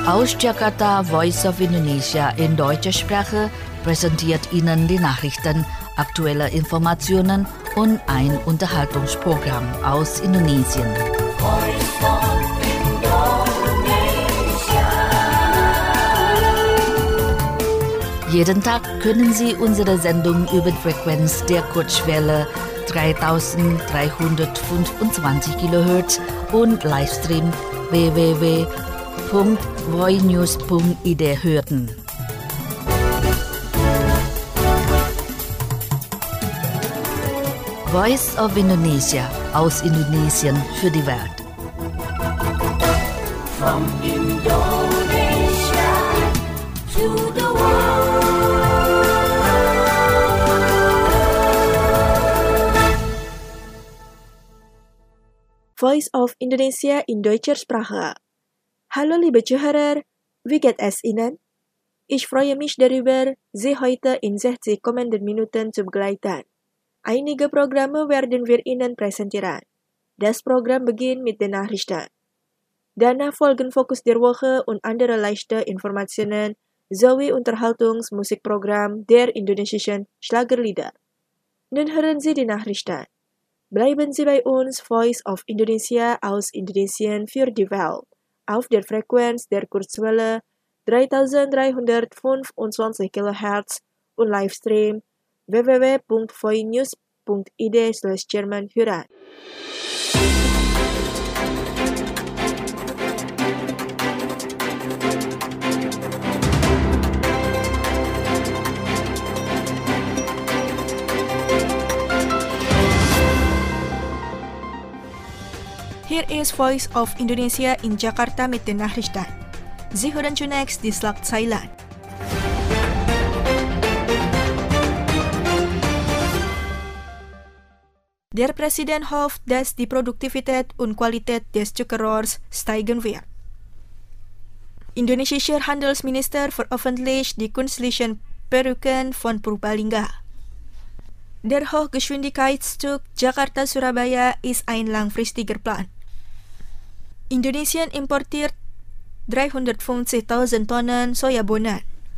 Aus Jakarta, Voice of Indonesia in deutscher Sprache präsentiert Ihnen die Nachrichten, aktuelle Informationen und ein Unterhaltungsprogramm aus Indonesien. Jeden Tag können Sie unsere Sendung über die Frequenz der Kurzwelle 3325 kHz und Livestream www.voinews.id hören. Voice of Indonesia aus Indonesien für die Welt. From Indonesia to the world. Voice of Indonesia in deutscher Sprache. Hallo liebe Zuhörer, wie geht es Ihnen? Ich freue mich darüber, Sie heute in 60 kommenden Minuten zu begleiten. Einige Programme werden wir Ihnen präsentieren. Das Programm beginnt mit den Nachrichten. Danach folgen Fokus der Woche und andere leichte Informationen sowie Unterhaltungsmusikprogramm der indonesischen Schlagerlieder. Nun hören Sie die Nachrichten. Bleiben Sie bei uns, Voice of Indonesia aus Indonesien für die Welt, auf der Frequenz der Kurzwelle 3325 kHz und Livestream www.voinews.id/German hören. Hier ist Voice of Indonesia in Jakarta mit den Nachrichten. Sie hören zunächst die Schlagzeilen. Der Präsident hofft, dass die Produktivität und Qualität des Zuckerrohrs steigen wird. Indonesischer Handelsminister veröffentlicht die künstlichen Perücken von Purbalingga. Der Hochgeschwindigkeitszug Jakarta-Surabaya ist ein langfristiger Plan. Indonesien importiert 350.000 Tonnen Sojabohnen.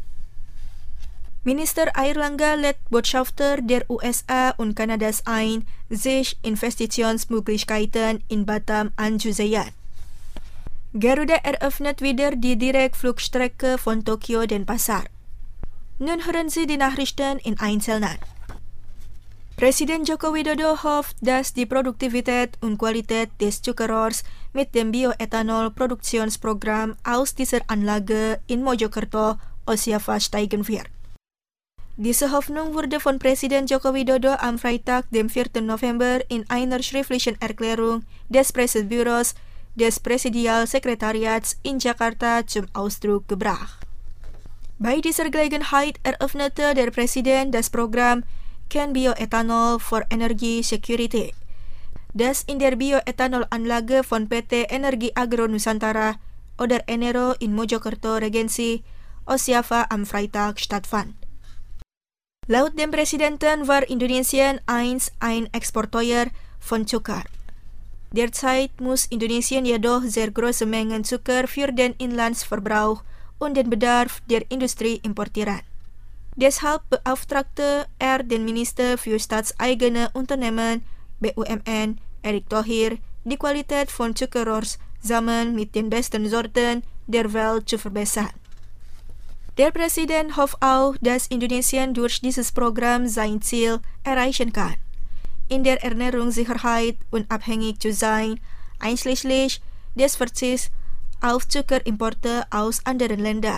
Minister Airlangga lädt Botschafter der USA und Kanadas ein, sich Investitionsmöglichkeiten in Batam anzusehen. Garuda eröffnet wieder die Direktflugstrecke von Tokio Denpasar. Nun hören Sie die Nachrichten in Einzelnen. Presiden Joko Widodo hofft, dass die Produktivität und Qualität des Zuckerrohrs mit dem Bioethanol-Produktionsprogramm aus dieser Anlage in Mojokerto, Osiafa steigen wird. Diese Hoffnung wurde von Präsident Joko Widodo am Freitag, dem 4. November, in einer schriftlichen Erklärung des Pressebüros des Präsidialsekretariats in Jakarta zum Ausdruck gebracht. Bei dieser Gelegenheit eröffnete der Präsident das Programm Can Bioethanol for Energy Security, das in der Bioethanolanlage von PT Energi Agro Nusantara oder Enero in Mojokerto Regency, Osiafa am Freitag stattfand. Laut dem Präsidenten war Indonesien einst ein Exporteur von Zucker. Derzeit muss Indonesien jedoch sehr große Mengen Zucker für den Inlandsverbrauch und den Bedarf der Industrie importieren. Deshalb beauftragte er den Minister für staatseigene Unternehmen BUMN, Erick Thohir, die Qualität von Zuckerrohrs zusammen mit den besten Sorten der Welt zu verbessern. Der Präsident hofft auch, dass Indonesien durch dieses Programm sein Ziel erreichen kann, in der Ernährungssicherheit unabhängig zu sein, einschließlich des Verzichts auf Zuckerimporte aus anderen Ländern.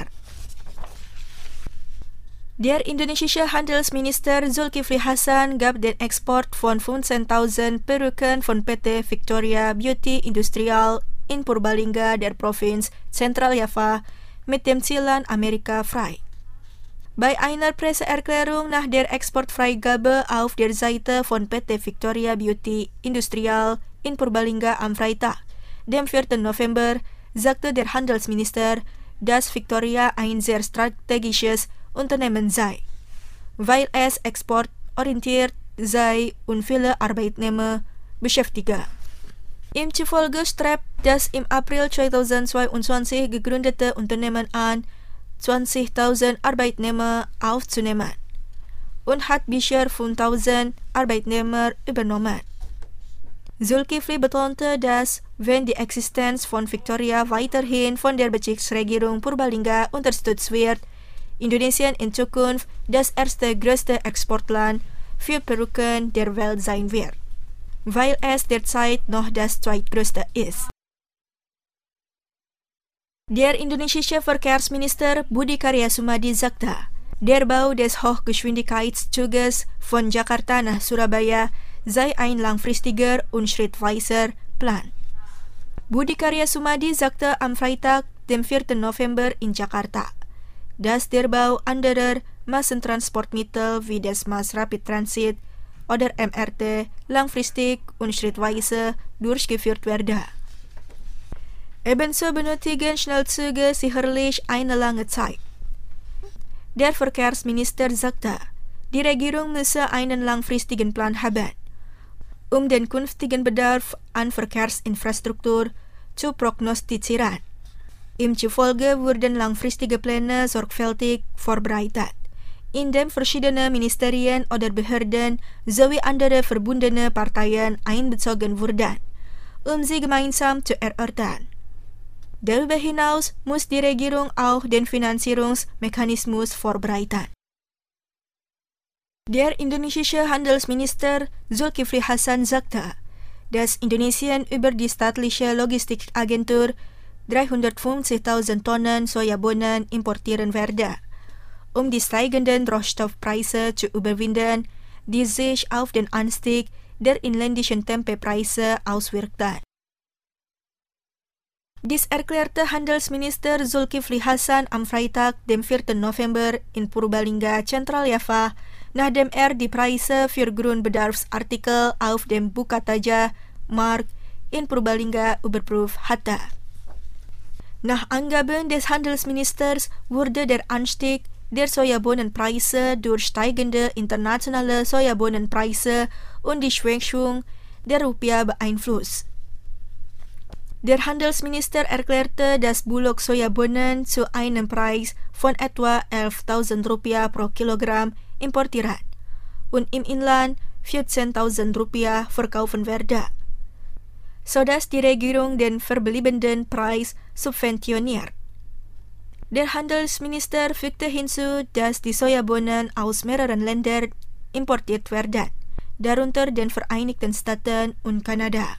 Der indonesische Handelsminister Zulkifli Hasan gab den Export von 15.000 Perücken von PT Victoria Beauty Industrial in Purbalingga der Provinz Zentral Java mit dem Zielland Amerika frei. Bei einer Presseerklärung nach der Exportfreigabe auf der Seite von PT Victoria Beauty Industrial in Purbalingga am Freitag, dem 4. November, sagte der Handelsminister, dass Victoria ein sehr strategisches Unternehmen sei, weil es exportorientiert sei und viele Arbeitnehmer beschäftige. Ihm zufolge strebt Das im April 2022 gegründete Unternehmen an, 20.000 Arbeitnehmer aufzunehmen und hat bisher 5.000 Arbeitnehmer übernommen. Zulkifli betonte, dass, wenn die Existenz von Victoria weiterhin von der Bezirksregierung Purbalingga unterstützt wird, Indonesien in Zukunft das erste größte Exportland für Perücken der Welt sein wird, weil es derzeit noch das zweitgrößte ist. Der indonesische Verkehrsminister Budi Karya Sumadi sagte, der Bau des Hochgeschwindigkeitszuges von Jakarta nach Surabaya sei ein langfristiger und schrittweiser Plan. Budi Karya Sumadi sagte am Freitag, dem 4. November in Jakarta, dass der Bau anderer Massentransportmittel wie des Mass Rapid Transit oder MRT langfristig und schrittweise durchgeführt werde. Ebenso benötigen Schnellzüge sicherlich eine lange Zeit. Der Verkehrsminister sagte, die Regierung müsse einen langfristigen Plan haben, um den künftigen Bedarf an Verkehrsinfrastruktur zu prognostizieren. Ihm zufolge wurden langfristige Pläne sorgfältig vorbereitet, indem verschiedene Ministerien oder Behörden sowie andere verbundene Parteien einbezogen wurden, um sie gemeinsam zu erörtern. Darüber hinaus muss die Regierung auch den Finanzierungsmechanismus vorbereiten. Der indonesische Handelsminister Zulkifli Hasan sagte, dass Indonesien über die staatliche Logistikagentur 350.000 Tonnen Sojabohnen importieren werde, um die steigenden Rohstoffpreise zu überwinden, die sich auf den Anstieg der inländischen Tempepreise auswirkten. Dies erklärte Handelsminister Zulkifli Hasan am Freitag, dem 4. November in Purbalingga, Zentraljava, nachdem die Preise für Grundbedarfsartikel auf dem Bukataja-Markt in Purbalingga überprüft hatte. Nach Angaben des Handelsministers wurde der Anstieg der Sojabohnenpreise durch steigende internationale Sojabohnenpreise und die Schwankung der Rupiah beeinflusst. Der Handelsminister erklärte, dass Bulog Sojabohnen zu einem Preis von etwa 11.000 Rupiah pro Kilogramm importieren und im Inland 14.000 Rupiah verkaufen werde, sodass die Regierung den verbliebenen Preis subventioniert. Der Handelsminister fügte hinzu, dass die Sojabohnen aus mehreren Ländern importiert werden, darunter den Vereinigten Staaten und Kanada.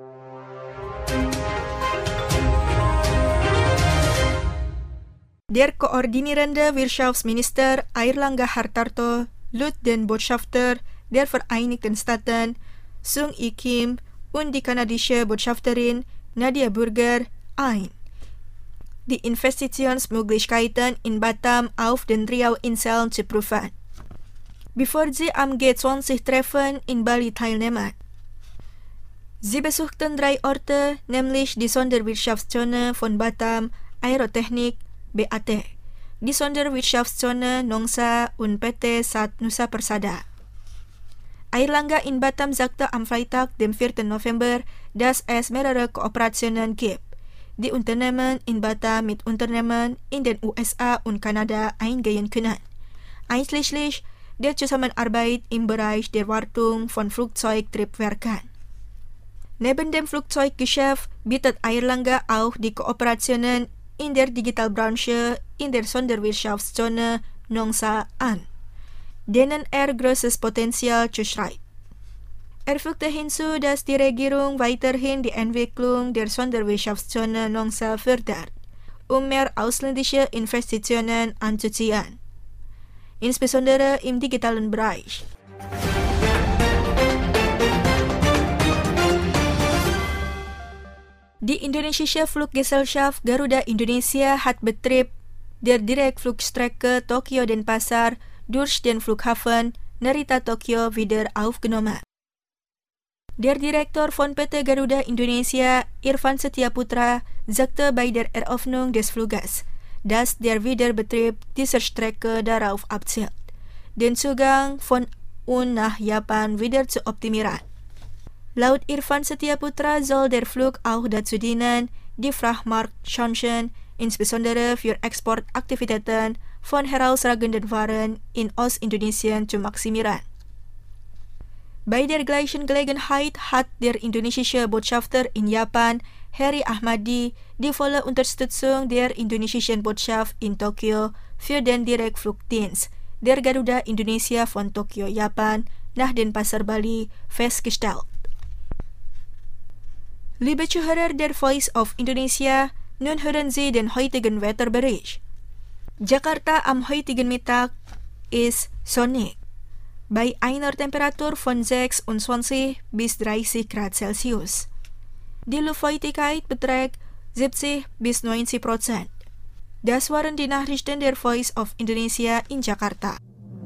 Der koordinierende Wirtschaftsminister Airlangga Hartarto lud den Botschafter der Vereinigten Staaten Sung Yi Kim und die kanadische Botschafterin Nadia Burger ein, die Investitionsmöglichkeiten in Batam auf den Riau-Inseln zu prüfen, bevor sie am G20-Treffen in Bali teilnehmen. Sie besuchten 3 Orte, nämlich die Sonderwirtschaftszone von Batam, Aerotechnik, BAT, die Sonderwirtschaftszone Nongsa und PT Sat Nusa Persada. Airlangga in Batam sagte am Freitag, dem 4. November, dass es mehrere Kooperationen gibt, die Unternehmen in Batam mit Unternehmen in den USA und Kanada eingehen können, einschließlich der Zusammenarbeit im Bereich der Wartung von Flugzeugtriebwerken. Neben dem Flugzeuggeschäft bietet Airlangga auch die Kooperationen in der Digitalbranche in der Sonderwirtschaftszone Nongsa an, denen großes Potenzial zuschreibt. Er fügte hinzu, dass die Regierung weiterhin die Entwicklung der Sonderwirtschaftszone Nongsa fördert, um mehr ausländische Investitionen anzuziehen, insbesondere im digitalen Bereich. Die indonesische Fluggesellschaft Garuda Indonesia hat Betrieb der Direktflugstrecke Tokio-Denpasar durch den Flughafen Narita Tokyo wieder aufgenommen. Der Direktor von PT Garuda Indonesia, Irfan Setiaputra, sagte bei der Eröffnung des Fluges, dass der Wiederbetrieb dieser Strecke darauf abzielt, den Zugang von und nach Japan wieder zu optimieren. Laut Irfan Setiaputra soll der Flug auch dazu dienen, die Frachtmarktchancen, insbesondere für Exportaktivitäten von herausragenden Waren in Ostindonesien zu maximieren. Bei der gleichen Gelegenheit hat der indonesische Botschafter in Japan, Heri Ahmadi, die volle Unterstützung der indonesischen Botschaft in Tokio für den Direktflugdienst der Garuda Indonesia von Tokio, Japan, nach Denpasar, Bali, festgestellt. Liebe Zuhörer der Voice of Indonesia, nun hören Sie den heutigen Wetterbericht. Jakarta am heutigen Mittag ist sonnig, bei einer Temperatur von 26 bis 30 Grad Celsius. Die Luftfeuchtigkeit beträgt 70-90%. Das waren die Nachrichten der Voice of Indonesia in Jakarta.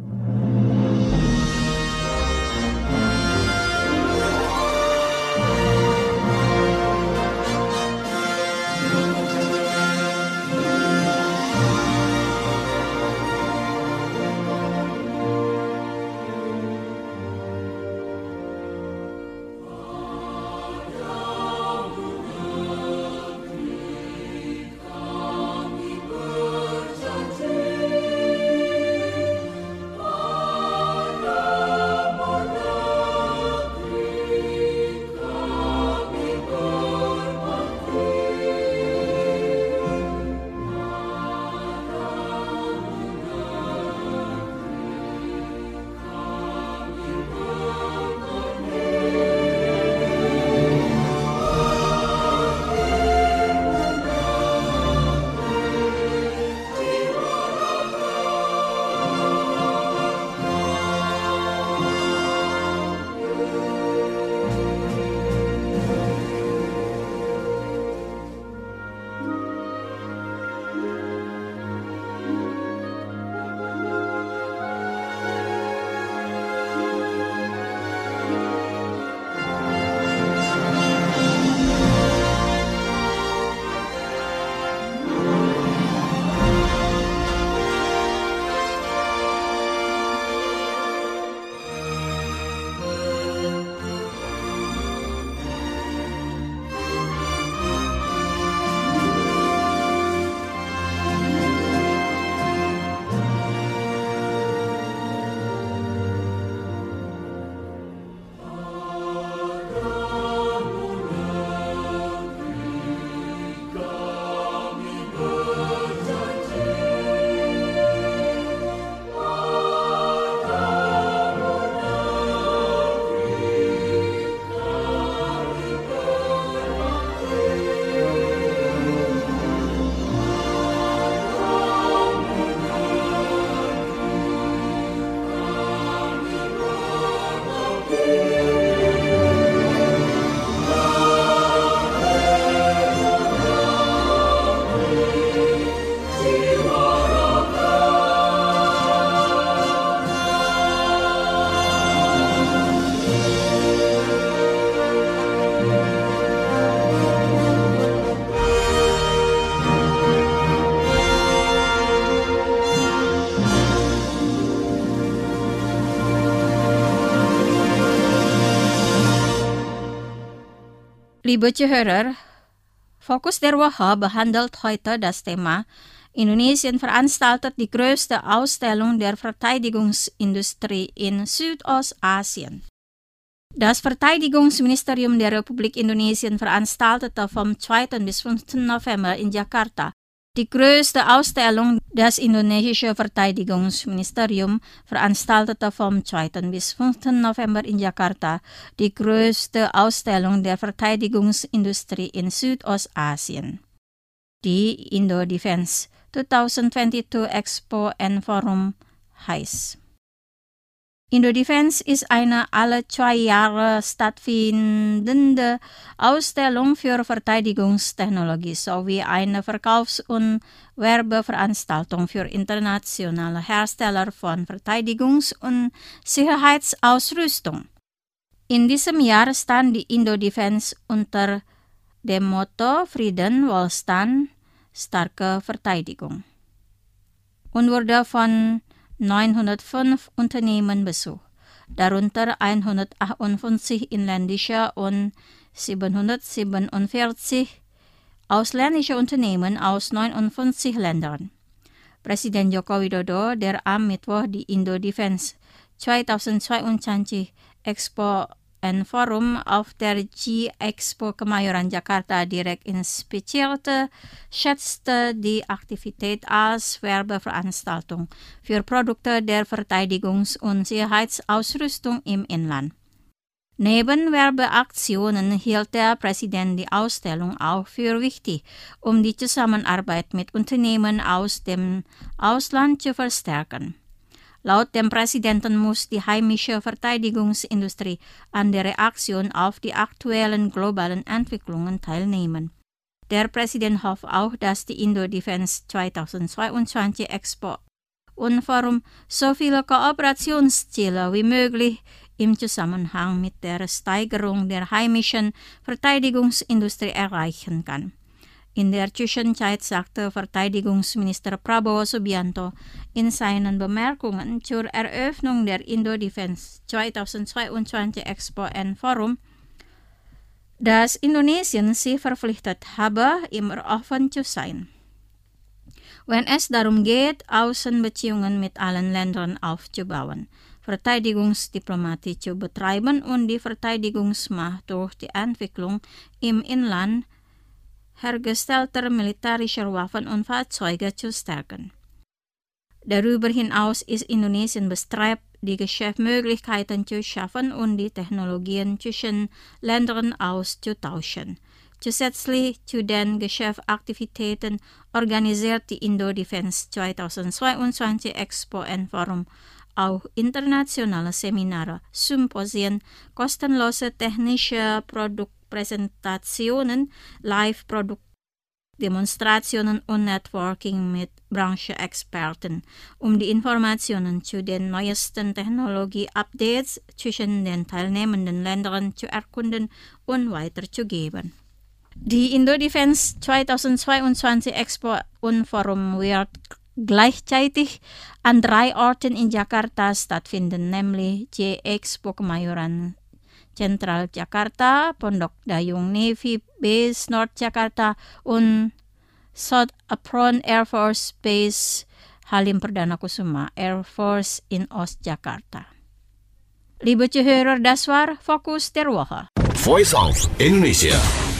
Liebe Zuhörer, Fokus der Woche behandelt heute das Thema Indonesien veranstaltet die größte Ausstellung der Verteidigungsindustrie in Südostasien. Das Verteidigungsministerium der Republik Indonesien veranstaltete vom 2. bis 5. November in Jakarta die größte Ausstellung. Das indonesische Verteidigungsministerium veranstaltete vom 2. bis 5. November in Jakarta die größte Ausstellung der Verteidigungsindustrie in Südostasien. Die Indo Defense 2022 Expo and Forum heißt. Indo Defense ist eine alle 2 Jahre stattfindende Ausstellung für Verteidigungstechnologie sowie eine Verkaufs- und Werbeveranstaltung für internationale Hersteller von Verteidigungs- und Sicherheitsausrüstung. In diesem Jahr stand die Indo Defense unter dem Motto Frieden, Wohlstand, starke Verteidigung und wurde von 905 Unternehmen besucht. darunter 158 inländische und 747 ausländische Unternehmen aus 59 Ländern. Presiden Joko Widodo, der am Mittwoch die Indo-Defense 2022 Expo and Forum auf der G-Expo Kemayoran Jakarta direkt inspizierte, schätzte die Aktivität als Werbeveranstaltung für Produkte der Verteidigungs- und Sicherheitsausrüstung im Inland. Neben Werbeaktionen hielt der Präsident die Ausstellung auch für wichtig, um die Zusammenarbeit mit Unternehmen aus dem Ausland zu verstärken. Laut dem Präsidenten muss die heimische Verteidigungsindustrie an der Reaktion auf die aktuellen globalen Entwicklungen teilnehmen. Der Präsident hofft auch, dass die Indo-Defense 2022 Expo und Forum so viele Kooperationsziele wie möglich im Zusammenhang mit der Steigerung der heimischen Verteidigungsindustrie erreichen kann. In der Zwischenzeit sagte Verteidigungsminister Prabowo Subianto in seinen Bemerkungen zur Eröffnung der Indo-Defense 2022 Expo and Forum, dass Indonesien sich verpflichtet habe, immer offen zu sein, wenn es darum geht, Außenbeziehungen mit allen Ländern aufzubauen, Verteidigungsdiplomatie zu betreiben und die Verteidigungsmacht durch die Entwicklung im Inland hergestellter militärischer Waffen und Fahrzeuge zu stärken. Darüber hinaus ist Indonesien bestrebt, die Geschäftsmöglichkeiten zu schaffen und die Technologien zwischen Ländern auszutauschen. Zusätzlich zu den Geschäftsaktivitäten organisiert die Indo-Defense 2022 Expo and Forum auch internationale Seminare, Symposien, kostenlose technische Produktpräsentationen, Live-Produktdemonstrationen und Networking mit Brancheexperten, um die Informationen zu den neuesten Technologie-Updates zwischen den teilnehmenden Ländern zu erkunden und weiterzugeben. Die Indo-Defense 2022 Expo und Forum wird gleichzeitig an 3 Orten in Jakarta stattfinden, nämlich G-Expo Kemayoran Central Jakarta, Pondok Dayung Navy Base North Jakarta und South Apron Air Force Base Halim Perdana Kusuma Air Force in Ostjakarta. Liebe Zuhörer, das war Fokus der Woche. Voice of Indonesia.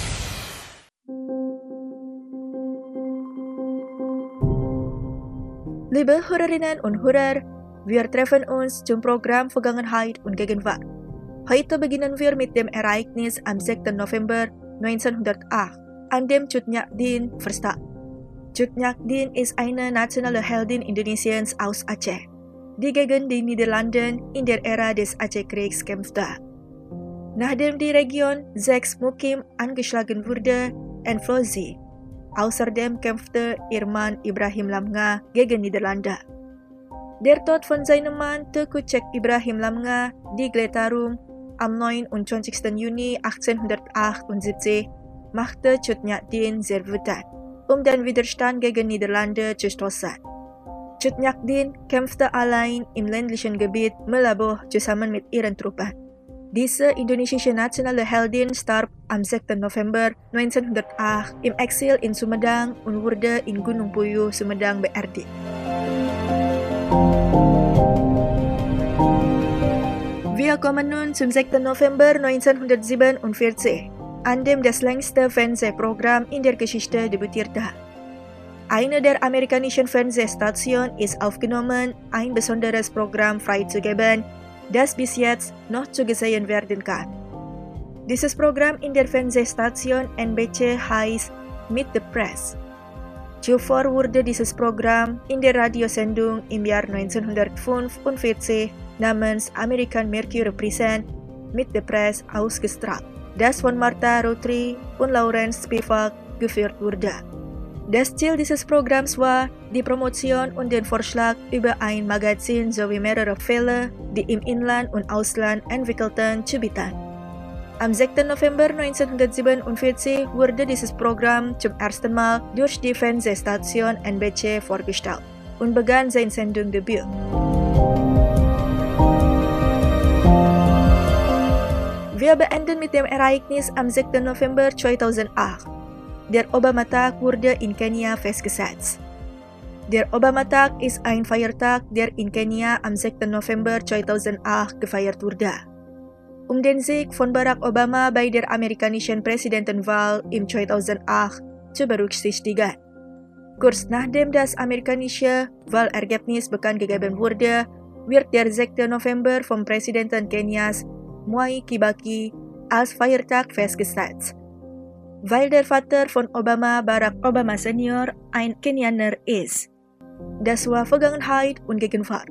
Liebe Hörerinnen und Hörer, wir treffen uns zum Programm Vergangenheit und Gegenwart. Heute beginnen wir mit dem Ereignis am 6. November 1908, an dem Cut Nyak Dien verstarb. Cut Nyak Dien ist eine nationale Heldin Indonesiens aus Aceh, die gegen die Niederlande in der Ära des Aceh-Kriegs kämpfte. Nachdem die Region 6 Mukim angeschlagen wurde, entfloh sie. Außerdem kämpfte ihr Mann Ibrahim Lamga gegen Niederlande. Der Tod von seinem Mann Teuku Cek Ibrahim Lamga di Gletarum am 29. Juni 1878 machte Cut Nyak Dien sehr wütend, den Widerstand gegen Niederlande zu stoßen. Cut Nyak Dien kämpfte allein im ländlichen Gebiet Meulaboh zusammen mit ihren Truppen. Diese indonesische nationale Heldin starb am 6. November 1908 im Exil in Sumedang und wurde in Gunung Puyuh, Sumedang beerdigt. Wir kommen nun zum 6. November 1947, an dem das längste Fernsehprogramm in der Geschichte debütierte. Eine der amerikanischen Fernsehstationen ist aufgenommen, ein besonderes Programm freizugeben, das bis jetzt noch zu gesehen werden kann. Dieses Programm in der Fernsehstation NBC heißt Meet the Press. Zuvor wurde dieses Programm in der Radiosendung im Jahr 1945 namens American Mercury Present Meet the Press ausgestrahlt, das von Martha Rothry und Lawrence Spivak geführt wurde. Das Ziel dieses Programms war, die Promotion und den Vorschlag über ein Magazin sowie mehrere Fälle, die im Inland und Ausland entwickelten, zu bieten. Am 6. November 1947 wurde dieses Programm zum ersten Mal durch die Fernsehstation NBC vorgestellt und begann sein Sendungdebüt. Wir beenden mit dem Ereignis am 6. November 2008. Der Obama-Tag wurde in Kenia festgesetzt. Der Obama-Tag ist ein Feiertag, der in Kenia am 6. November 2008 gefeiert wurde. Den Sieg von Barack Obama bei der amerikanischen Präsidentenwahl im 2008 zu berücksichtigen. Kurz nachdem das amerikanische Wahlergebnis bekannt gegeben wurde, wird der 6. November vom Präsidenten Kenias Mwai Kibaki als Feiertag festgesetzt. Weil der Vater von Obama, Barack Obama Senior, ein Kenianer ist. Das war Vergangenheit und Gegenwart.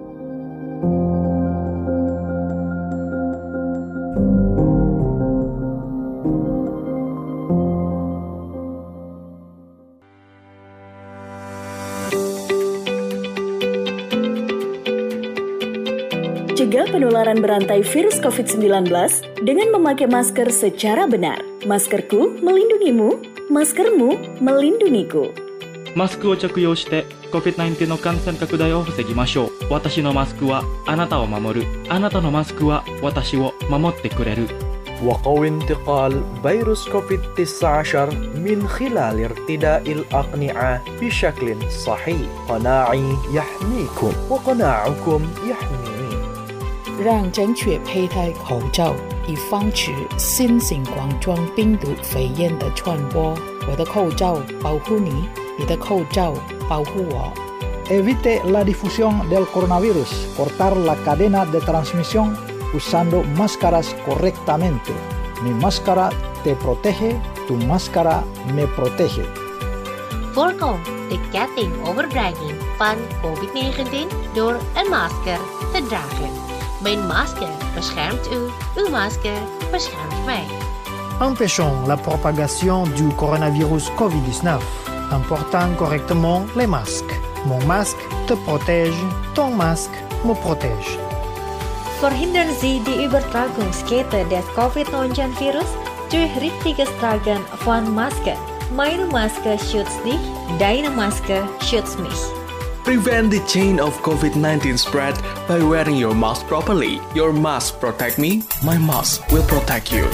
Cegah penularan berantai virus COVID-19 dengan memakai masker secara benar. Maskerku melindungimu, maskermu melindungiku. マスクを着用して COVID-19 の感染拡大を防ぎましょう。私のマスクはあなたを守る。あなたのマスクは私を守ってくれる。 وقوي انتقال فيروس كوفيد-19 من خلال ارتداء الأقنعة بشكل صحيح. قناعي يحميكم وقناعكم يحميني. 让正确佩戴口罩，以防止新型冠状病毒肺炎的传播。我的口罩保护你，你的口罩保护我。 Evite la difusión del coronavirus. Cortar la cadena de transmisión usando máscaras correctamente. Mi máscara te protege, tu máscara me protege. Voorkom de ketting overdraging van COVID-19 door een masker te dragen. Mijn masker beschermt u, uw masker beschermt mij. Empêchons la propagation du coronavirus COVID-19 en portant correctement les masques. Mon masque te protège, ton masque me protège. Verhindern Sie die Übertragungskette des Covid-19-Virus durch richtiges Tragen von Maske. Meine Maske schützt dich, deine Maske schützt mich. Prevent the chain of COVID-19 spread by wearing your mask properly. Your mask protect me, my mask will protect you.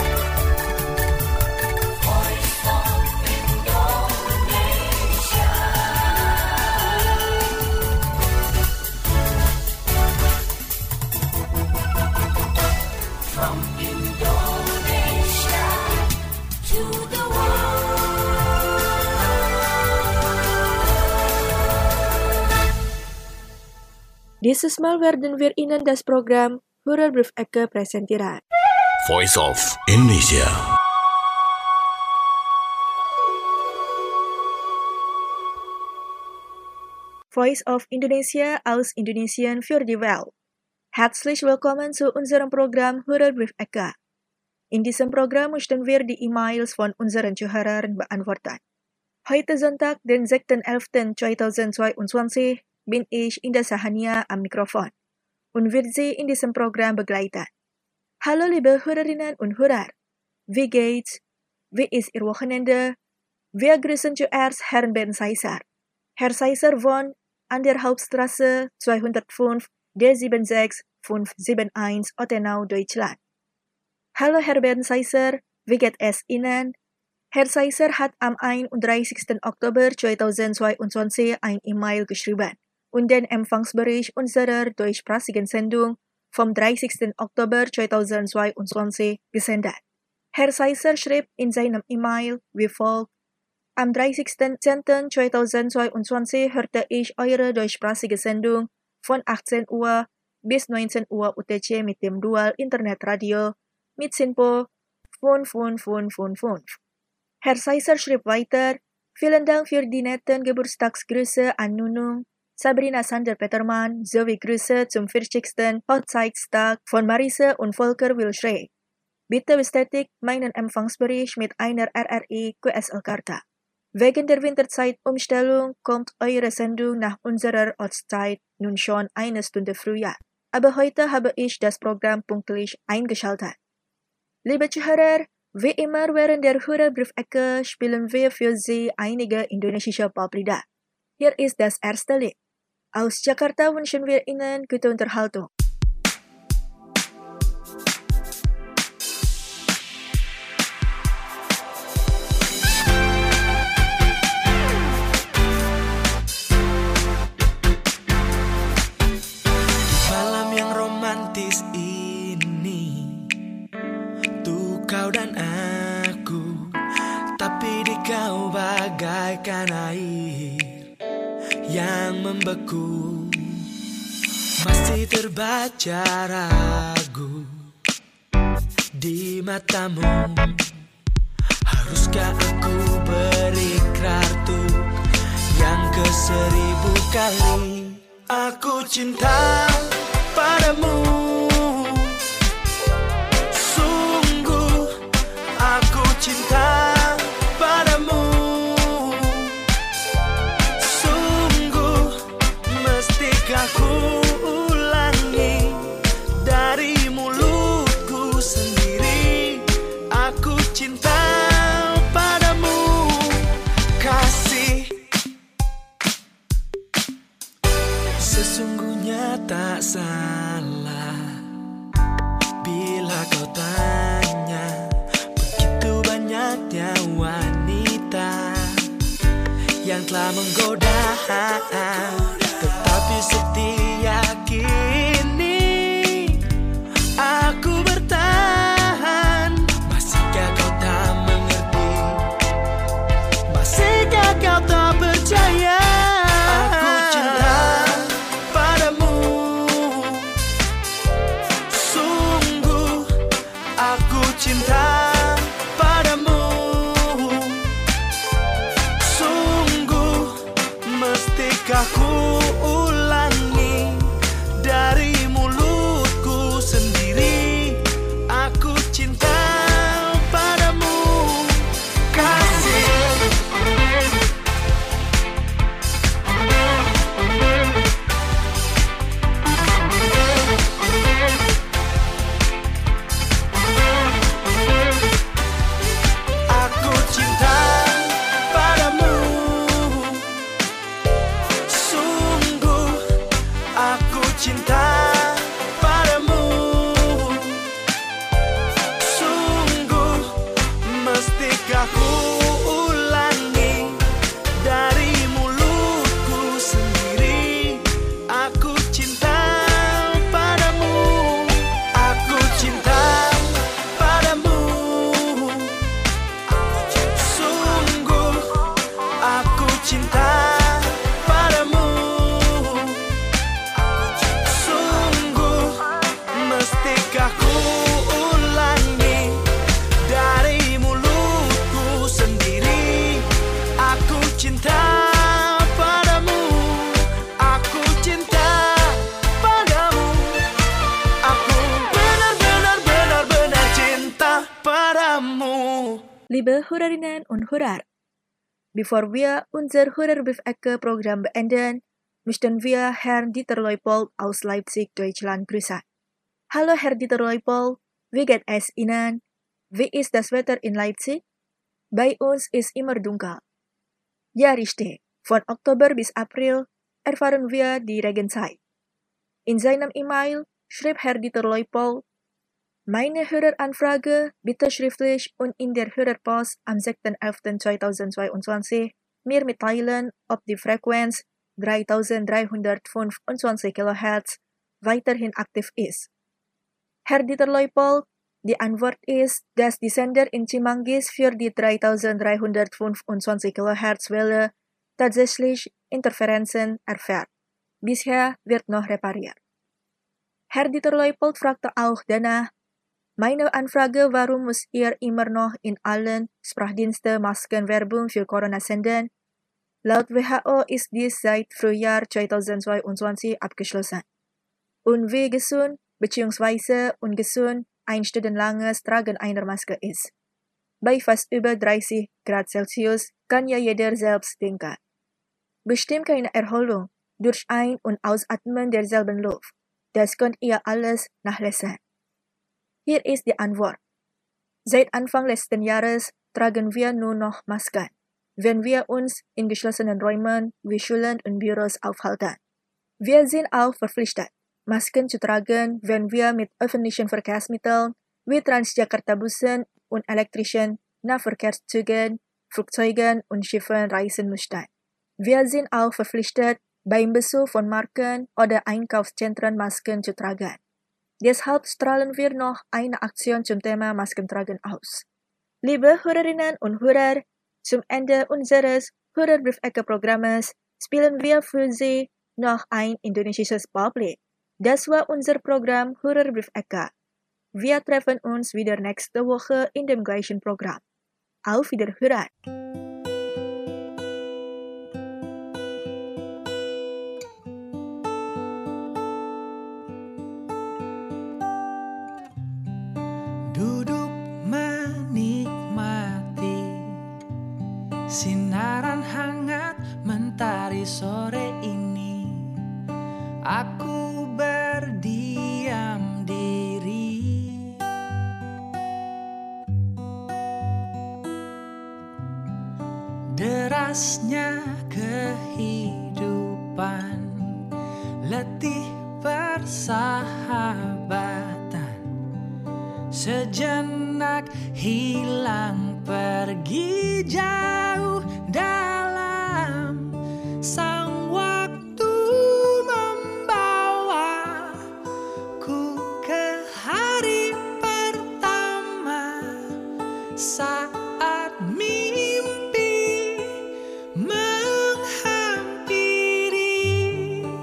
Dieses Mal werden wir Ihnen das Programm Hörerbrief Ecke präsentieren. Voice of Indonesia. Voice of Indonesia aus Indonesien für die Welt. Herzlich willkommen zu unserem Programm Hörerbrief Ecke. In diesem Programm möchten wir die E-Mails von unseren Zuhörern beantworten. Heute Sonntag, den 6.11.2022, bin ich in der Sahania am Mikrofon und wird Sie in diesem Programm begleiten. Hallo liebe Hörerinnen und Hörer, wie geht's? Wie ist Ihr Wochenende? Wir grüßen zuerst Herrn Ben Seiser. Herr Seiser wohnt an der Hauptstraße 205 D76571 Ottenau, Deutschland. Hallo Herr Ben Seiser, wie geht es Ihnen? Herr Seiser hat am 31. Oktober 2022 ein E-Mail geschrieben und den Empfangsbericht unserer deutschsprachigen Sendung vom 30. Oktober 2022 gesendet. Herr Seiser schrieb in seinem E-Mail wie folgt: Am 30.10.2022 hörte ich eure deutschsprachige Sendung von 18 Uhr bis 19 Uhr UTC mit dem Dual-Internetradio mit SINPO 5555. Herr Seiser schrieb weiter: Vielen Dank für die netten Geburtstagsgrüße an Nunung, Sabrina Sander-Petermann sowie Grüße zum 40. Hochzeitstag von Marise und Volker Wilschrey. Bitte bestätigt meinen Empfangsbericht mit einer RRI QSL-Karte. Wegen der Winterzeitumstellung kommt eure Sendung nach unserer Ortszeit nun schon eine Stunde früher. Aber heute habe ich das Programm pünktlich eingeschaltet. Liebe Zuhörer, wie immer während der Hörerbriefecke spielen wir für Sie einige indonesische Poplieder. Hier ist das erste Lied. Aus Jakarta wünschen wir Ihnen gute Unterhaltung. Kau bagaikan air yang membeku, masih terbaca ragu di matamu. Haruskah aku berikrar tuh yang ke-1000 kali? Aku cinta padamu, sungguh aku cinta padamu, sungguh mestikah ku ulangi dari mulutku sendiri. Aku cinta padamu, kasih. Sesungguhnya tak salah bila kau tanya, begitu banyaknya wanita yang telah menggoda, tetapi setia kini aku bertahan. Masihkah kau tak mengerti? Masihkah kau tak percaya? Aku cinta padamu, sungguh aku cinta padamu, sungguh mestikah ku ulangi dari mulutku sendiri. Aku cinta padamu, kasih. Aku cinta padamu, sungguh aku cinta padamu, sungguh mestikah ku ulangi dari mulutku sendiri. Aku cinta padamu, aku cinta padamu, sungguh aku cinta padamu, sungguh mestikah ku ulangi dari mulutku sendiri. Aku cinta padamu, aku cinta padamu, aku benar-benar cinta padamu. Liebe Hörerinnen und Hörer, bevor wir unser Hörerbriefecke-Programm beenden, möchten wir Herrn Dieter Leupold aus Leipzig, Deutschland grüßen. Hallo Herr Dieter Leupold, wie geht es Ihnen? Wie ist das Wetter in Leipzig? Bei uns ist immer dunkel. Ja, richtig. Von Oktober bis April erfahren wir die Regenzeit. In seinem E-Mail schrieb Herr Dieter Leupold: Meine Höreranfrage bitte schriftlich und in der Hörerpost am 6.11.2022 mir mitteilen, ob die Frequenz 3325 kHz weiterhin aktiv ist. Herr Dieter Leupold, die Antwort ist, dass die Sender in Cimanggis für die 3325 kHz Welle tatsächlich Interferenzen erfährt. Bisher wird noch repariert. Herr Dieter Leupold fragte auch danach: Meine Anfrage, warum muss ihr immer noch in allen Sprachdiensten Maskenwerbung für Corona senden? Laut WHO ist dies seit Frühjahr 2022 abgeschlossen. Und wie gesund bzw. ungesund ein stundenlanges Tragen einer Maske ist. Bei fast über 30 Grad Celsius kann ja jeder selbst denken. Bestimmt keine Erholung durch Ein- und Ausatmen derselben Luft. Das könnt ihr alles nachlesen. Hier ist die Antwort. Seit Anfang letzten Jahres tragen wir nur noch Masken, wenn wir uns in geschlossenen Räumen wie Schulen und Büros aufhalten. Wir sind auch verpflichtet, Masken zu tragen, wenn wir mit öffentlichen Verkehrsmitteln wie Transjakarta-Bussen und elektrischen Nahverkehrszügen, Flugzeugen und Schiffen reisen möchten. Wir sind auch verpflichtet, beim Besuch von Marken oder Einkaufszentren Masken zu tragen. Deshalb strahlen wir noch eine Aktion zum Thema Maskentragen aus. Liebe Hörerinnen und Hörer, Zum Ende unseres Hörerbriefecke-Programmes spielen wir für Sie noch ein indonesisches Baulied. Das war unser Programm Hörerbriefecke. Wir treffen uns wieder nächste Woche in dem gleichen Programm. Auf Wiederhören! Duduk menikmati sinaran hangat mentari sore ini. Aku berdiam diri, derasnya kehidupan, letih persahabatan, sejenak hilang pergi jauh dalam sang waktu, membawaku ke hari pertama saat mimpi menghampiri.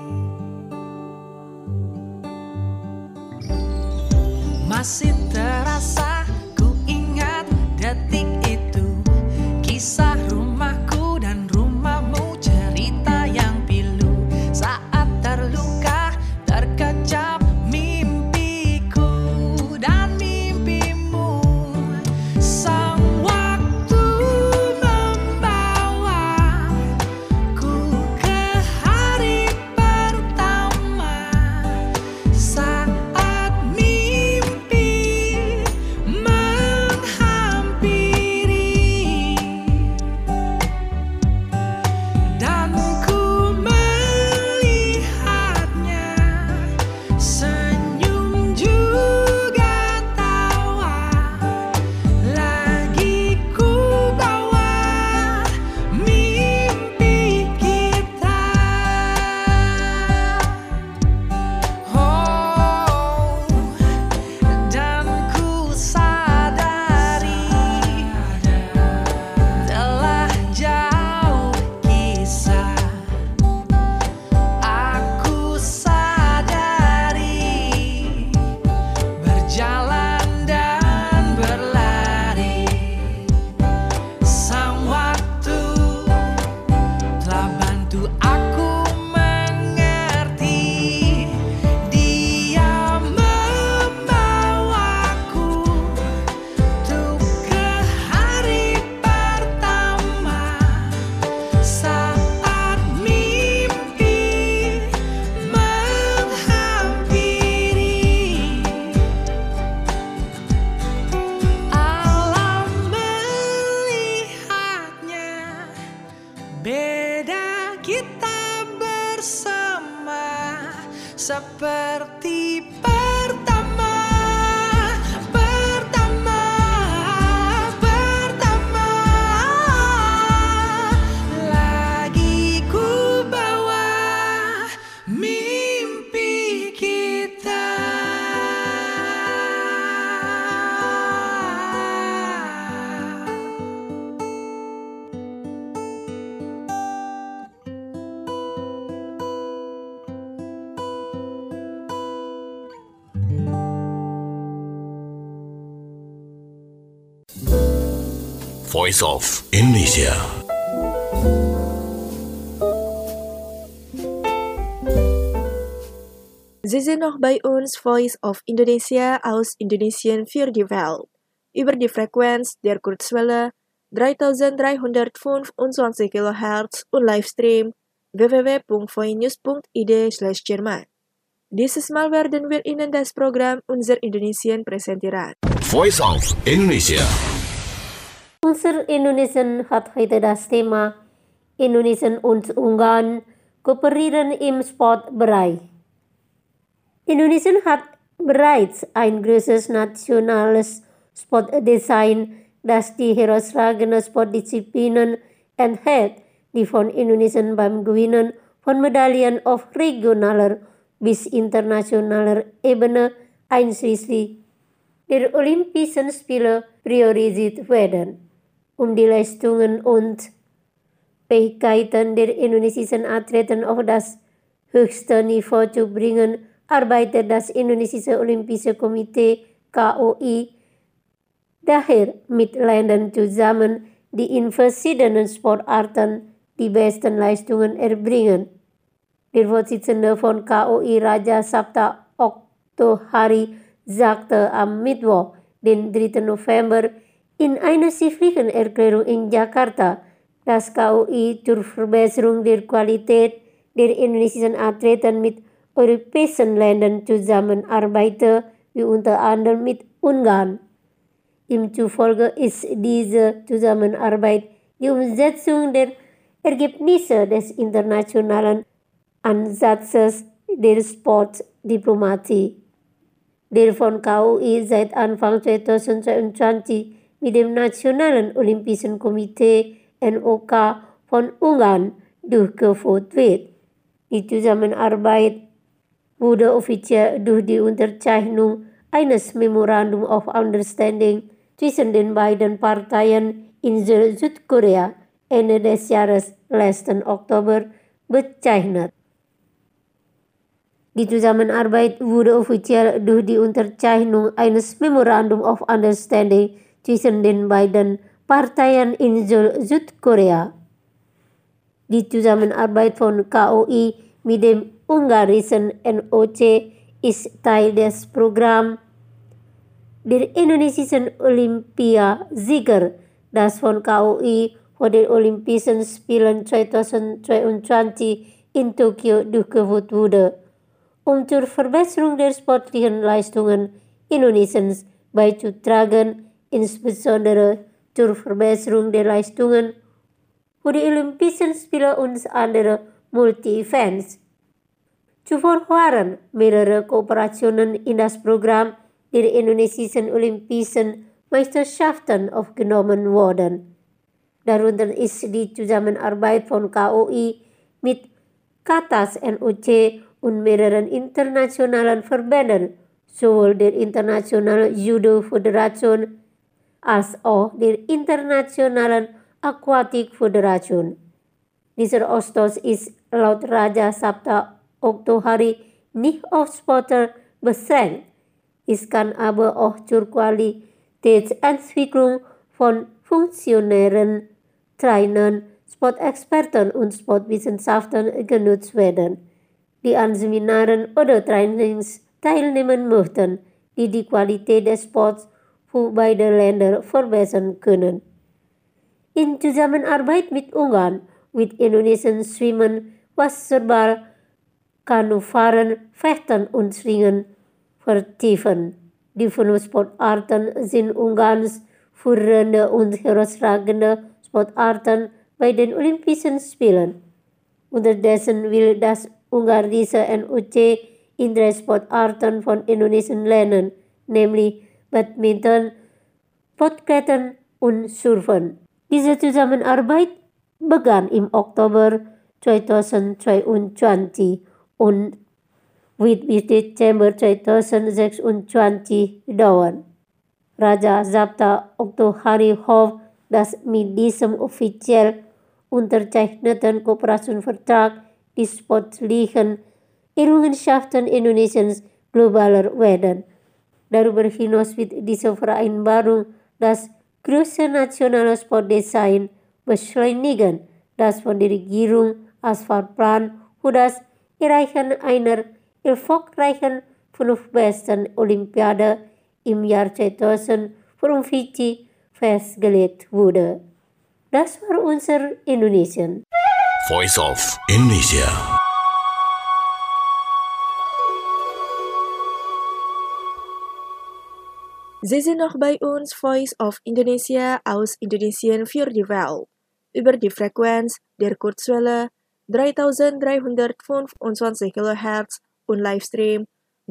Masih terasa ku ingat detik itu, kisah rumahku dan rumahmu, cerita yang pilu saat terluka terkecap mimpiku dan mimpimu. Sang waktu membawaku ke hari pertama saat beda kita bersama seperti pertama, lagi ku bawa mimpi kita. Voice of Indonesia. Sie sind noch bei uns, Voice of Indonesia aus Indonesien für die Welt. Über die Frequenz der Kurzwelle 3325 kHz und Livestream www.voinews.id/Jerman. Dieses Mal werden wir Ihnen das Programm Unser Indonesien präsentieren. Voice of Indonesia. Unser Indonesien hat heute das Thema Indonesien und Ungarn kooperieren im Sportbereich. Indonesien hat bereits ein großes nationales Sportdesign, das die herausragenden Sportdisziplinen enthält, die von Indonesien beim Gewinnen von Medaillen auf regionaler bis internationaler Ebene einschließlich der Olympischen Spiele priorisiert werden. die Leistungen und Fähigkeiten der indonesischen Athleten auf das höchste Niveau zu bringen, arbeitet das Indonesische Olympische Komitee KOI daher mit Ländern zusammen, die in verschiedenen Sportarten die besten Leistungen erbringen. Der Vorsitzende von KOI Raja Sabta Oktohari sagte am Mittwoch, den 3. November, in einer schriftlichen Erklärung in Jakarta, dass KOI zur Verbesserung der Qualität der indonesischen Athleten mit europäischen Ländern zusammenarbeite, wie unter anderem mit Ungarn. Ihm zufolge ist diese Zusammenarbeit die Umsetzung der Ergebnisse des internationalen Ansatzes der Sportdiplomatie, der von KOI seit Anfang 2022 mit dem Nationalen Olympischen Komitee NOK von Ungarn durchgeführt wird. Die Zusammenarbeit wurde offiziell durch die Unterzeichnung eines Memorandum of Understanding zwischen den beiden Parteien in Südkorea Ende des Jahres letzten Oktober bezeichnet. Die Zusammenarbeit wurde offiziell durch die Unterzeichnung eines Memorandum of Understanding zwischen den beiden Parteien in Südkorea. Die Zusammenarbeit von KOI mit dem ungarischen NOC ist Teil des Programms der indonesischen Olympiasieger, das von KOI vor den Olympischen Spielen 2022 in Tokio durchgeführt wurde, zur Verbesserung der sportlichen Leistungen Indonesiens beizutragen, insbesondere zur Verbesserung der Leistungen für die Olympischen Spiele und andere Multi-Events. Zuvor waren mehrere Kooperationen in das Programm der indonesischen Olympischen Meisterschaften aufgenommen worden. Darunter ist die Zusammenarbeit von KOI mit Katas NOC und mehreren internationalen Verbänden, sowohl der Internationalen Judo Föderation als auch der Internationalen Aquatic Föderation. Dieser Austausch ist laut Raja Sabta Oktohari nicht auf Sportler beschränkt. Es kann aber auch zur Qualitätsentwicklung von Funktionären, Trainern, Sportexperten und Sportwissenschaftlern genutzt werden, die an Seminaren oder Trainings teilnehmen möchten, die die Qualität des Sports für beide Länder verbessern können. In Zusammenarbeit mit Ungarn wird Indonesien Schwimmen, Wasserball, Kanufahren, Fechten und Ringen vertiefen. Die 5 Sportarten sind Ungarns führende und herausragende Sportarten bei den Olympischen Spielen. Unterdessen will das ungarische NOC in 3 Sportarten von Indonesien lernen, nämlich Badminton, Boardklettern und Surfen. Diese Zusammenarbeit begann im Oktober 2022 und wird bis Dezember 2026 dauern. Raja Sabta Oktohari hofft, dass mit diesem offiziell unterzeichneten Kooperationsvertrag die sportlichen Errungenschaften Indonesiens globaler werden. Darüber hinaus wird diese Vereinbarung das größte nationale Sportdesign beschleunigen, das von der Regierung als Fahrplan für das Erreichen einer erfolgreichen 5 besten Olympiade im Jahr 2045 festgelegt wurde. Das war unser Indonesien. Voice of Indonesia. Sie sind noch bei uns, Voice of Indonesia aus Indonesien für die Welt, über die Frequenz der Kurzwelle 3325 kHz und Livestream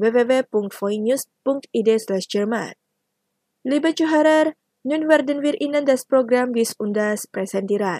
www.voinews.id/Jerman. Liebe Zuhörer, nun werden wir Ihnen das Programm Bis und Das präsentieren.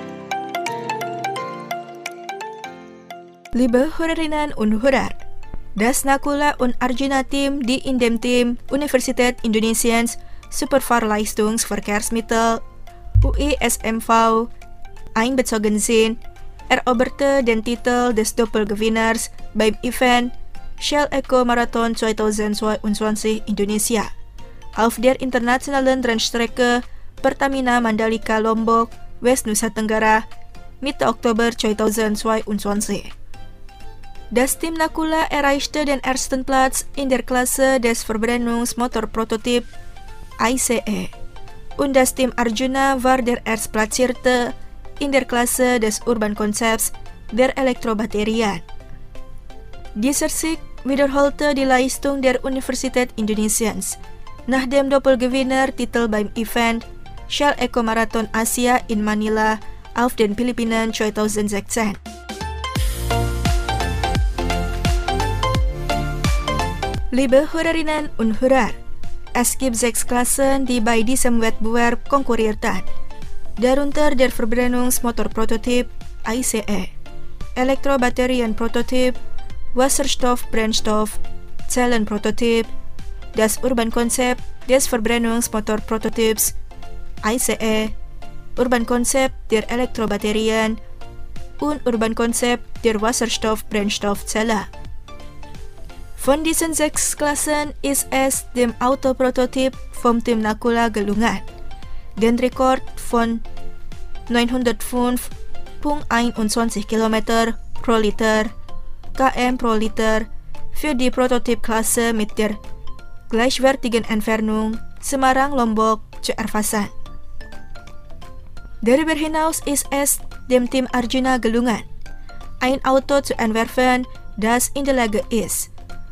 Liebe Hörerinnen und Hörer, Das Nakula und Arjuna-Team die in dem Team Universität Indonesiens Superverleistungsverkehrsmittel UISMV einbezogen sind, eroberte den Titel des Doppelgewinners beim Event Shell Eco Marathon 2022 Indonesia auf der internationalen Rennstrecke Pertamina Mandalika Lombok, West Nusa Tenggara, Mitte Oktober 2022. Das Team Nakula erreichte den ersten Platz in der Klasse des Verbrennungsmotorprototyp ICE und das Team Arjuna war der Erstplatzierte in der Klasse des Urban-Konzepts der Elektrobatterien. Dieser Sieg wiederholte die Leistung der Universität Indonesiens nach dem Doppelgewinner-Titel beim Event Shell Eco Marathon Asia in Manila auf den Philippinen 2016. Liebe Hörerinnen und Hörer, es gibt 6 Klassen, die bei diesem Wettbewerb konkurrierten, darunter der Verbrennungsmotorprototyp ICE, Elektrobatterienprototyp, Wasserstoff-Brennstoff, Zellenprototyp, das Urban-Konzept des Verbrennungsmotorprototyps ICE, Urban-Konzept der Elektrobatterien und Urban-Konzept der Wasserstoff-Brennstoffzelle. Von diesen 6 Klassen ist es dem Autoprototyp vom Team Nakula gelungen, den Rekord von 905,21 km pro Liter km pro Liter für die Prototypklasse mit der gleichwertigen Entfernung Semarang-Lombok zu erfassen. Darüber hinaus ist es dem Team Arjuna gelungen, ein Auto zu entwerfen, das in der Lage ist,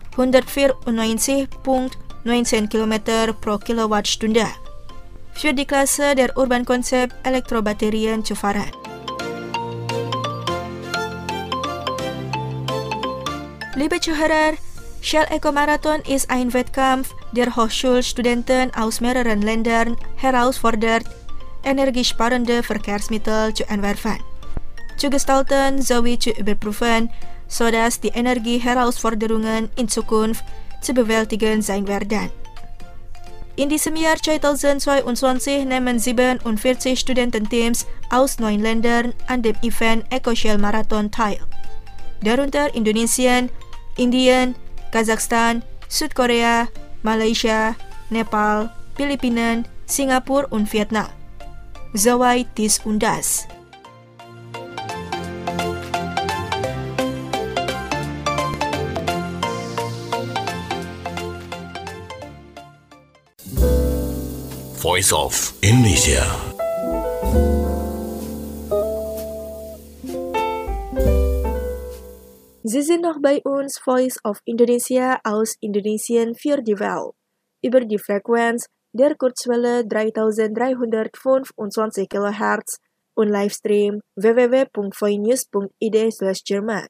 194,19 km pro Kilowattstunde für die Klasse der Urban-Konzept Elektrobatterien zu fahren. Liebe Zuhörer, Shell Eco Marathon ist ein Wettkampf, der Hochschulstudenten aus mehreren Ländern herausfordert, energiesparende Verkehrsmittel zu entwerfen, zu gestalten sowie zu überprüfen, sodass die Energieherausforderungen in Zukunft zu bewältigen sein werden. In diesem Jahr 2022 nehmen 47 Studententeams aus 9 Ländern an dem Event Eco Shell Marathon teil, darunter Indonesien, Indien, Kasachstan, Südkorea, Malaysia, Nepal, Philippinen, Singapura und Vietnam. Soweit dies und das. Voice of Indonesia. Sie sind noch bei uns, Voice of Indonesia aus Indonesien für die Welt, über die Frequenz der Kurzwelle 3325 kHz und Livestream www.voinews.id/Jerman.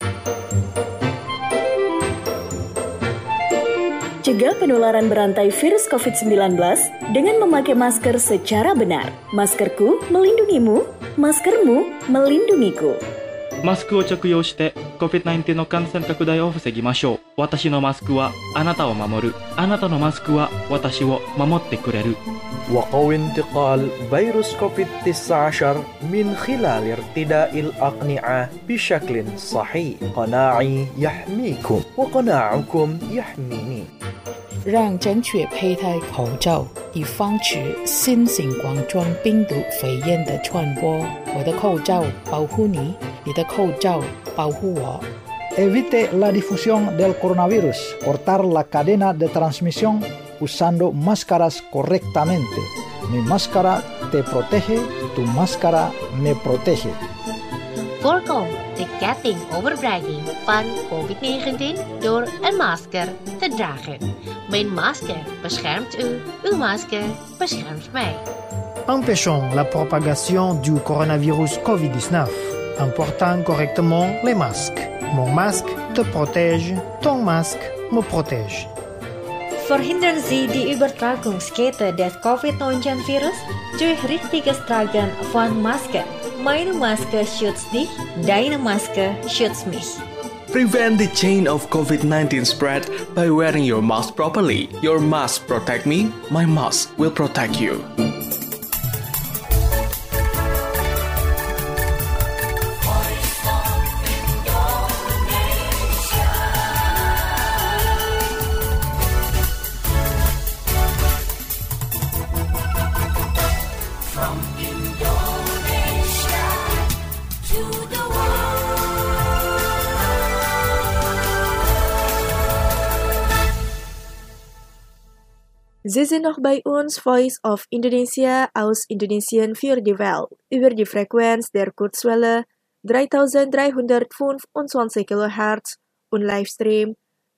Cegah penularan berantai virus COVID-19 dengan memakai masker secara benar. Maskerku melindungimu, maskermu melindungiku. マスクを着用して COVID-19 の感染拡大を防ぎましょう。私のマスクはあなたを守る。あなたのマスクは私を守ってくれる。 وقوي انتقال فيروس كوفيد-19 من خلال ارتداء الأقنعة بشكل صحيح. قناعي يحميكم وقناعكم يحميني. 让正确佩戴口罩，以防止新型冠状病毒肺炎的传播。我的口罩保护你，你的口罩保护我。 Evite la difusión del coronavirus. Cortar la cadena de transmisión usando máscaras correctamente. Mi máscara te protege, tu máscara me protege. Voorkom de ketting overdraging van COVID-19 door een masker te dragen. Mijn masker beschermt u, uw masker beschermt mij. Empêchons la propagation du coronavirus COVID-19 en portant correctement les masques. Mon masque te protège, ton masque me protège. Verhindern Sie die Übertragungskette des Covid-19-Virus durch richtiges Tragen von Masken. Meine Maske schützt dich, deine Maske schützt mich. Prevent the chain of COVID-19 spread by wearing your mask properly. Your mask protect me, my mask will protect you. Sie sind noch bei uns, Voice of Indonesia aus Indonesien für die Welt, über die Frequenz der Kurzwelle 3325 kHz und Livestream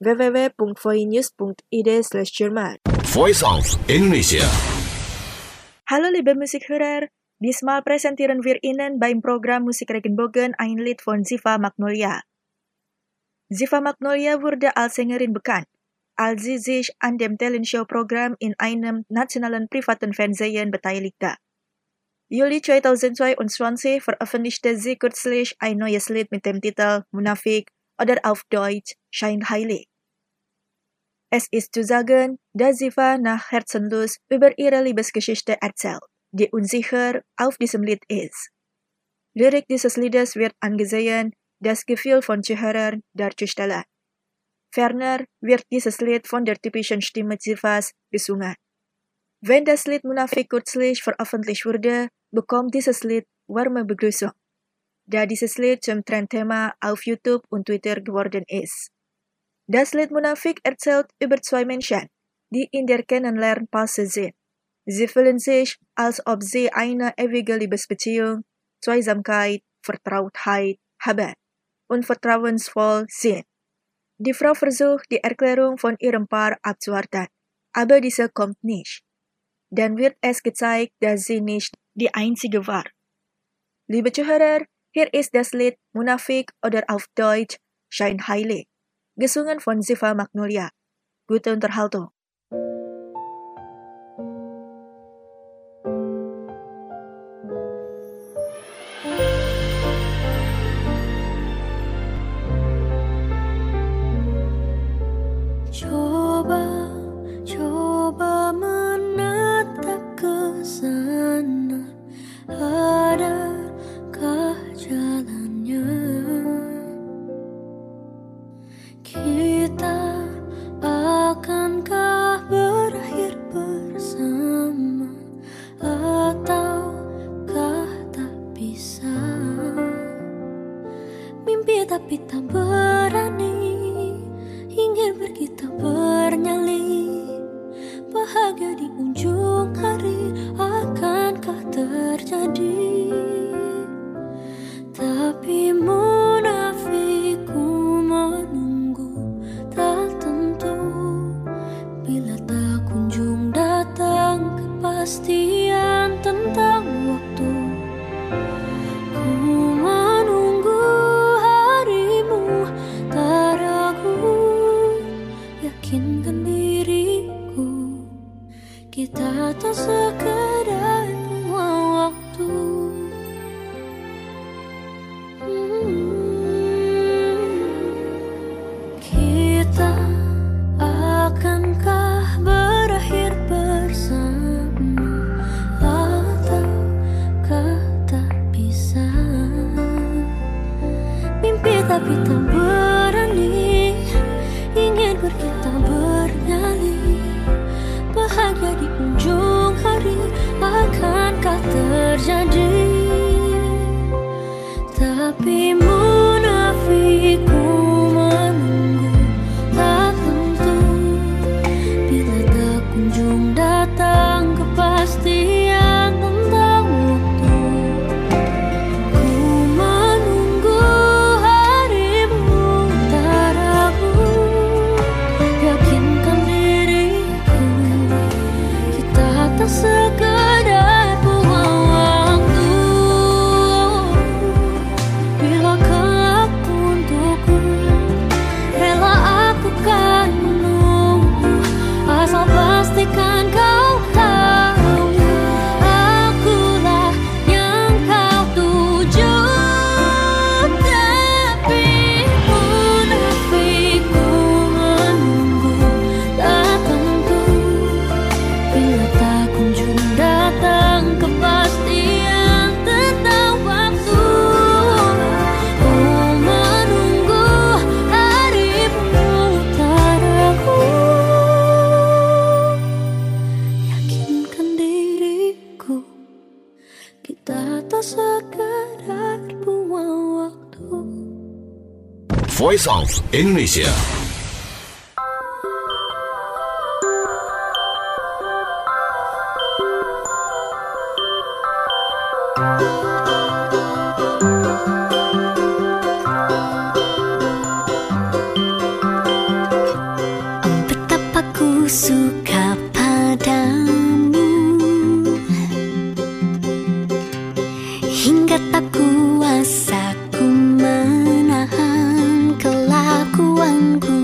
www.voinews.id/Jerman. Voice of Indonesia. Hallo liebe Musikhörer, diesmal präsentieren wir Ihnen beim Programm Musik Regenbogen ein Lied von Ziva Magnolia. Ziva Magnolia wurde als Sängerin bekannt, als sie sich an dem Talentshow-Programm in einem nationalen privaten Fernsehen beteiligte. Juli 2022 veröffentlichte sie kürzlich ein neues Lied mit dem Titel Munafik oder auf Deutsch Schein heilig. Es ist zu sagen, dass Ziva nach Herzenlos über ihre Liebesgeschichte erzählt, die unsicher auf diesem Lied ist. Lirik dieses Liedes wird angesehen, das Gefühl von Zuhörern darzustellen. Ferner wird dieses Lied von der typischen Stimme Zivas gesungen. Wenn das Lied Munafik kürzlich veröffentlicht wurde, bekommt dieses Lied warme Begrüßung, da dieses Lied zum Trendthema auf YouTube und Twitter geworden ist. Das Lied Munafik erzählt über zwei Menschen, die in der Kennenlernphase sind. Sie fühlen sich, als ob sie eine ewige Liebesbeziehung, Zweisamkeit, Vertrautheit haben und vertrauensvoll sind. Die Frau versucht, die Erklärung von ihrem Paar abzuwarten, aber diese kommt nicht. Dann wird es gezeigt, dass sie nicht die Einzige war. Liebe Zuhörer, hier ist das Lied Munafik oder auf Deutsch Schein heilig, gesungen von Ziva Magnolia. Gute Unterhaltung. Coba menatap ke sana, adakah jalannya? Kita akankah berakhir bersama, ataukah tak bisa? Mimpi tapi tak berani, ingin pergi tak bernyali. Bahagia di ujung hari akankah terjadi? Tapi munafikku menunggu tak tentu, bila tak kunjung datang kepastian tentang waktu. Ku menunggu harimu, tak ragu, yakinkan diriku, kita tak sekedar buang waktu. Kita akankah berakhir bersama, ataukah tak bisa? Mimpi tapi tak berani, ingin pergi tak bernyali. Bahagia di ujung hari akankah terjadi? Tapi munafikku menunggu tak tentu, bila tak kunjung datang kepastian tentang waktu. Ku menunggu harimu, tak ragu, yakinkan diriku, kita tak sekadar buang waktu. Bila kelak untukku, rela aku kan menunggu, asal pastikan kau Voice of Indonesia. Betapa ku suka padamu, hingga tak kuasa ku menahan kelakuanku.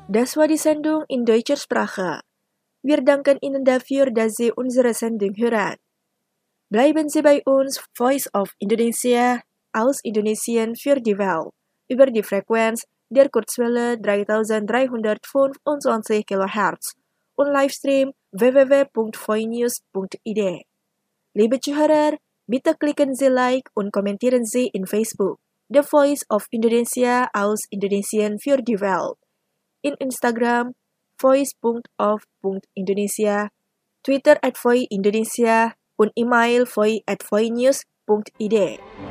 Das war die Sendung in deutscher Sprache. Wir danken Ihnen dafür, dass Sie unsere Sendung hören. Bleiben Sie bei uns, Voice of Indonesia, aus Indonesien für die Welt, über die Frequenz der Kurzwelle 3325 kHz und Livestream www.voinews.id. Liebe Zuhörer, bitte klicken Sie Like und kommentieren Sie in Facebook, The Voice of Indonesia aus Indonesien für die Welt, in Instagram, voice.of.indonesia, Twitter @voiindonesia und email voi@voinews.id.